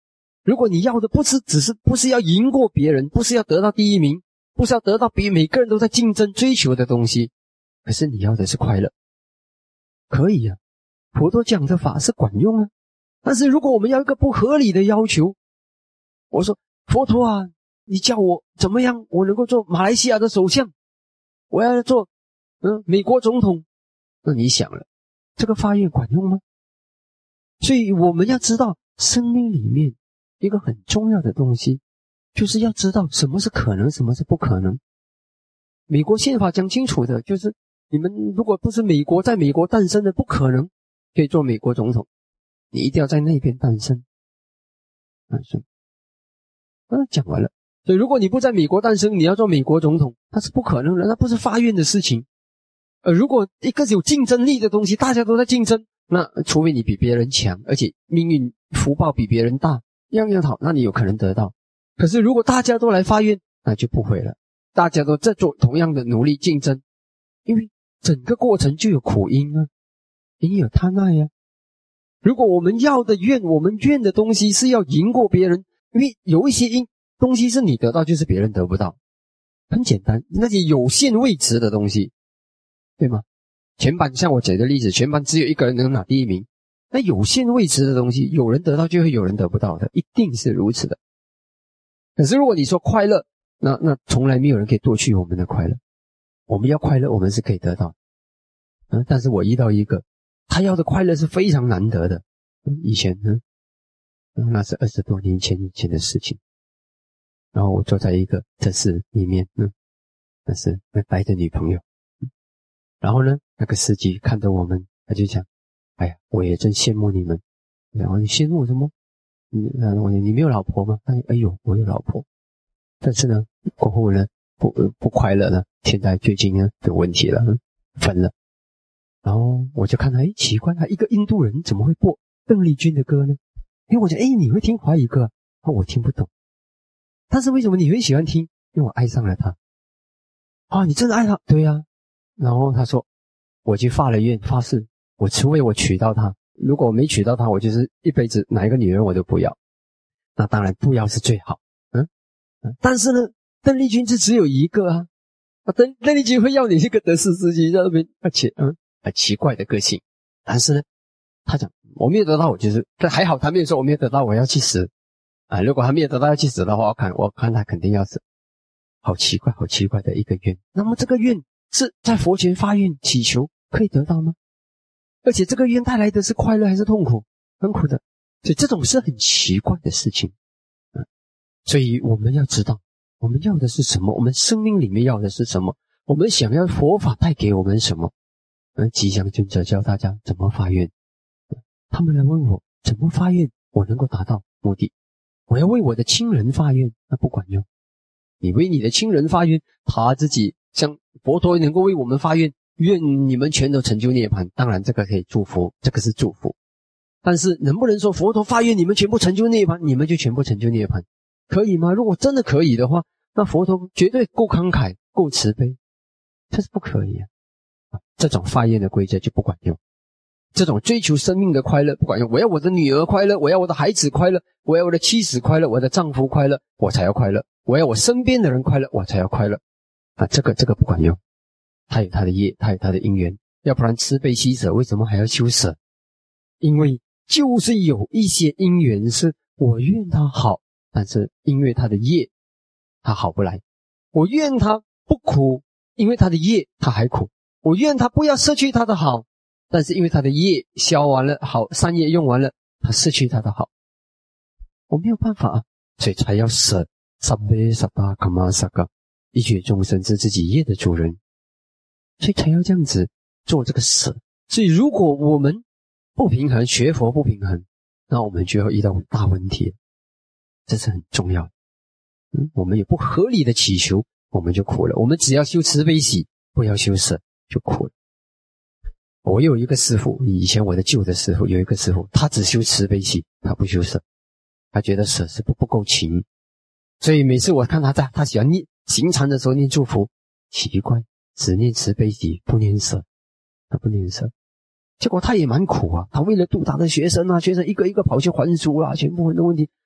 如果你要的不是只是不是要赢过别人，不是要得到第一名，不是要得到比每个人都在竞争追求的东西，可是你要的是快乐，可以啊，佛陀讲的法是管用啊。但是如果我们要一个不合理的要求，我说佛陀啊，你叫我怎么样我能够做马来西亚的首相，我要做嗯美国总统，那你想了，这个发愿管用吗？所以我们要知道生命里面一个很重要的东西，就是要知道什么是可能，什么是不可能。美国宪法讲清楚的，就是你们如果不是美国在美国诞生的，不可能可以做美国总统，你一定要在那边诞生。诞生嗯，讲完了。所以如果你不在美国诞生，你要做美国总统，那是不可能的，那不是发愿的事情。呃，如果一个有竞争力的东西，大家都在竞争，那除非你比别人强，而且命运福报比别人大，样样好，那你有可能得到。可是如果大家都来发愿，那就不会了，大家都在做同样的努力竞争，因为整个过程就有苦因啊，因有贪爱啊。如果我们要的愿，我们愿的东西是要赢过别人，因为有一些因东西是你得到，就是别人得不到，很简单，那些有限位置的东西，对吗？全班像我举的例子，全班只有一个人能拿第一名，那有限位置的东西，有人得到就会有人得不到的，一定是如此的。可是如果你说快乐，那那从来没有人可以夺去我们的快乐。我们要快乐，我们是可以得到。嗯，但是我遇到一个，他要的快乐是非常难得的。嗯、以前呢，嗯，那是二十多年前以前的事情。然后我坐在一个车室里面，嗯，那是带着女朋友。嗯、然后呢，那个司机看着我们，他就讲：“哎呀，我也真羡慕你们。”然后你羡慕什么？你我你没有老婆吗？哎哎呦，我有老婆，但是呢，过后呢，不不快乐呢。现在最近呢有问题了，分了。然后我就看他，哎，奇怪，他一个印度人怎么会播邓丽君的歌呢？因为我觉得，哎，你会听华语歌啊？我听不懂。但是为什么你会喜欢听？因为我爱上了他。啊，你真的爱他？对啊。然后他说，我去发了愿，发誓，我除非我娶到他，如果我没娶到他，我就是一辈子哪一个女人我都不要。那当然不要是最好，嗯，嗯但是呢，邓丽君是只有一个啊，啊邓邓丽君会要你这个德士司机在那边，而且嗯，很奇怪的个性。但是呢，他讲我没有得到，我就是，但还好他没有说我没有得到，我要去死啊！如果他没有得到要去死的话，我看我看他肯定要死。好奇怪，好奇怪的一个愿。那么这个愿是在佛前发愿祈求可以得到吗？而且这个愿带来的是快乐还是痛苦？很苦的。所以这种是很奇怪的事情。嗯，所以我们要知道我们要的是什么，我们生命里面要的是什么，我们想要佛法带给我们什么。嗯，吉祥尊者教大家怎么发愿。他们来问我怎么发愿我能够达到目的。我要为我的亲人发愿，那不管用。你为你的亲人发愿，他自己像佛陀能够为我们发愿，愿你们全都成就涅槃，当然这个可以祝福，这个是祝福。但是能不能说佛陀发愿你们全部成就涅槃，你们就全部成就涅槃，可以吗？如果真的可以的话，那佛陀绝对够慷慨够慈悲，这是不可以啊。这种发愿的规则就不管用，这种追求生命的快乐不管用。我要我的女儿快乐，我要我的孩子快乐，我要我的妻子快乐，我的丈夫快乐，我才要快乐，我要我身边的人快乐，我才要快乐啊！这个这个不管用，他有他的业，他有他的因缘，要不然慈悲喜舍为什么还要修舍？因为就是有一些因缘是我愿他好，但是因为他的业他好不来，我愿他不苦，因为他的业他还苦，我愿他不要失去他的好，但是因为他的业消完了，好善业用完了，他失去他的好，我没有办法啊，所以才要舍萨贝萨巴卡玛萨嘎，一切众生是自己业的主人，所以才要这样子做这个舍。所以如果我们不平衡，学佛不平衡，那我们就要遇到大问题，这是很重要的。嗯，我们有不合理的祈求，我们就苦了。我们只要修慈悲喜，不要修舍，就苦了。我有一个师父，以前我的旧的师父有一个师父，他只修慈悲喜，他不修舍，他觉得舍是不不够勤，所以每次我看他在他喜欢念行禅的时候念祝福，奇怪，只念慈悲喜不念舍，他不念舍。结果他也蛮苦啊，他为了度他的学生啊，学生一个一个跑去还书啊，全部很多问题，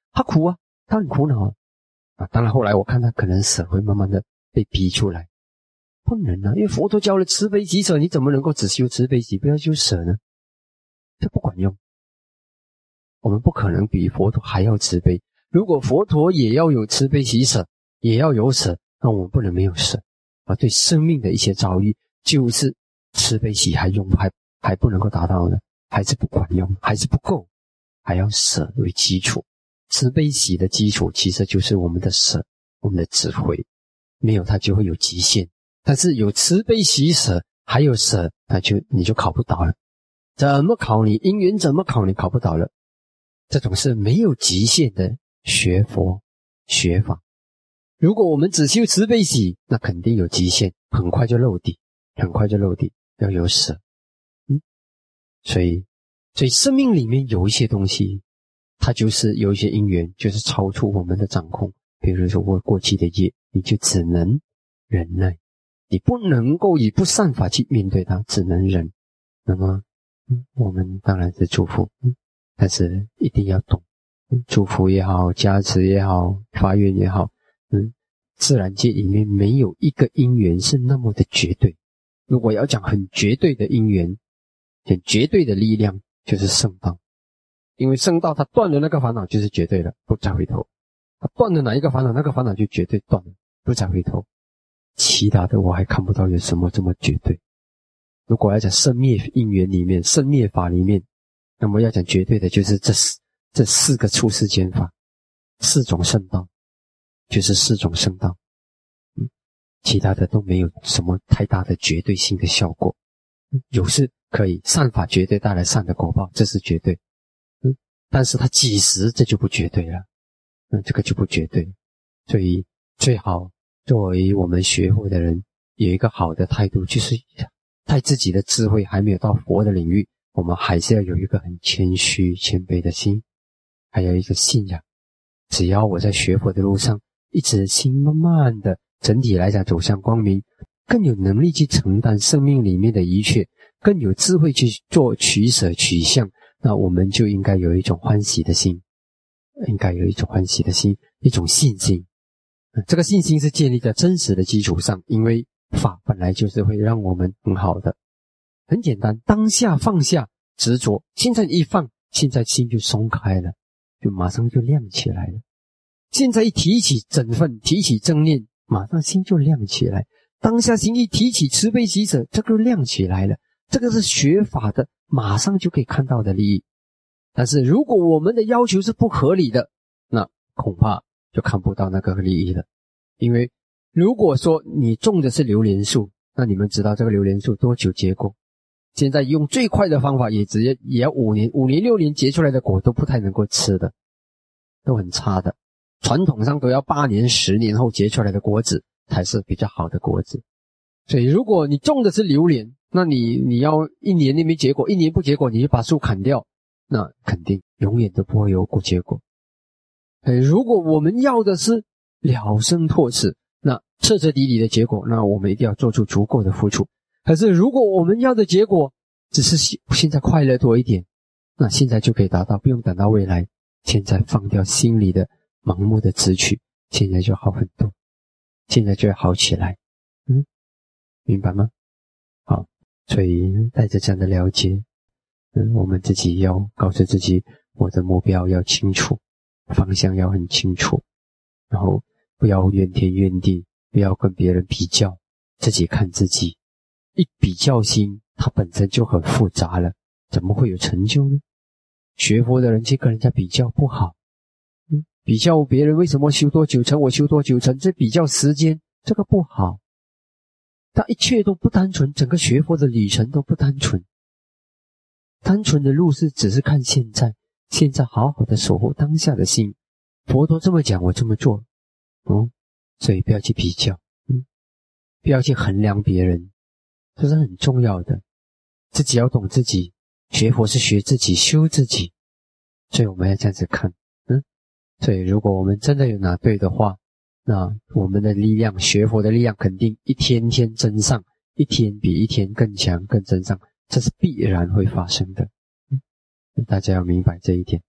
他苦啊，他很苦恼啊。啊，当然后来我看他可能舍会慢慢的被逼出来，不能啊，因为佛陀教了慈悲喜舍，你怎么能够只修慈悲喜不要修舍呢？这不管用，我们不可能比佛陀还要慈悲。如果佛陀也要有慈悲喜舍，也要有舍，那我们不能没有舍啊。对生命的一些遭遇，就是慈悲喜还用还还不能够达到呢，还是不管用，还是不够，还要舍为基础。慈悲喜的基础其实就是我们的舍，我们的智慧，没有它就会有极限。但是有慈悲喜舍还有舍，那就你就考不倒了，怎么考你因缘怎么考你考不倒了。这种是没有极限的学佛学法。如果我们只修慈悲喜，那肯定有极限，很快就漏底，很快就漏底，要有舍。嗯，所以所以生命里面有一些东西，它就是有一些因缘就是超出我们的掌控。比如说我过去的业，你就只能忍耐，你不能够以不善法去面对它，只能忍。那么嗯，我们当然是祝福，嗯，但是一定要懂，嗯，祝福也好，加持也好，发愿也好，嗯，自然界里面没有一个因缘是那么的绝对。如果要讲很绝对的因缘，很绝对的力量，就是圣道。因为圣道它断了那个烦恼就是绝对了，不再回头。它断了哪一个烦恼，那个烦恼就绝对断了，不再回头。其他的我还看不到有什么这么绝对。如果要讲生灭因缘里面，生灭法里面，那么要讲绝对的就是这四这四个出世间法，四种圣道，就是四种圣道。嗯，其他的都没有什么太大的绝对性的效果。嗯，有是可以善法绝对带来善的果报，这是绝对。嗯，但是它几时这就不绝对了。嗯，这个就不绝对。所以最好作为我们学佛的人有一个好的态度，就是在自己的智慧还没有到佛的领域，我们还是要有一个很谦虚谦卑的心，还有一个信仰。只要我在学佛的路上一直心慢慢的整体来讲走向光明，更有能力去承担生命里面的一切，更有智慧去做取舍取向，那我们就应该有一种欢喜的心，应该有一种欢喜的心，一种信心。这个信心是建立在真实的基础上，因为法本来就是会让我们很好的。很简单，当下放下执着，现在一放，现在心就松开了，就马上就亮起来了。现在一提起整分，提起正念，马上心就亮起来。当下心一提起慈悲喜舍，这个就亮起来了。这个是学法的马上就可以看到的利益。但是如果我们的要求是不合理的，那恐怕就看不到那个利益了。因为如果说你种的是榴莲树，那你们知道这个榴莲树多久结果？现在用最快的方法也直接也要五年，五年六年结出来的果都不太能够吃的，都很差的。传统上都要八年十年后结出来的果子才是比较好的果子。所以如果你种的是榴莲，那你你要一年内没结果，一年不结果你就把树砍掉，那肯定永远都不会有果结果。呃，如果我们要的是了生脱死，那彻彻底底的结果，那我们一定要做出足够的付出。可是如果我们要的结果只是现在快乐多一点，那现在就可以达到，不用等到未来。现在放掉心里的盲目的执取，现在就好很多，现在就会好起来。嗯，明白吗？好，所以带着这样的了解，嗯，我们自己要告诉自己，我的目标要清楚，方向要很清楚，然后不要怨天怨地，不要跟别人比较，自己看自己。一比较心，它本身就很复杂了，怎么会有成就呢？学佛的人去跟人家比较不好，嗯，比较别人为什么修多九成，我修多九成，这比较时间，这个不好。它一切都不单纯，整个学佛的旅程都不单纯。单纯的路是只是看现在，现在好好的守护当下的心。佛陀这么讲，我这么做，嗯，所以不要去比较，嗯，不要去衡量别人。这是很重要的，自己要懂自己，学佛是学自己，修自己，所以我们要这样子看，嗯，所以如果我们真的有拿对的话，那我们的力量，学佛的力量肯定一天天增上，一天比一天更强更增上，这是必然会发生的，嗯，大家要明白这一点。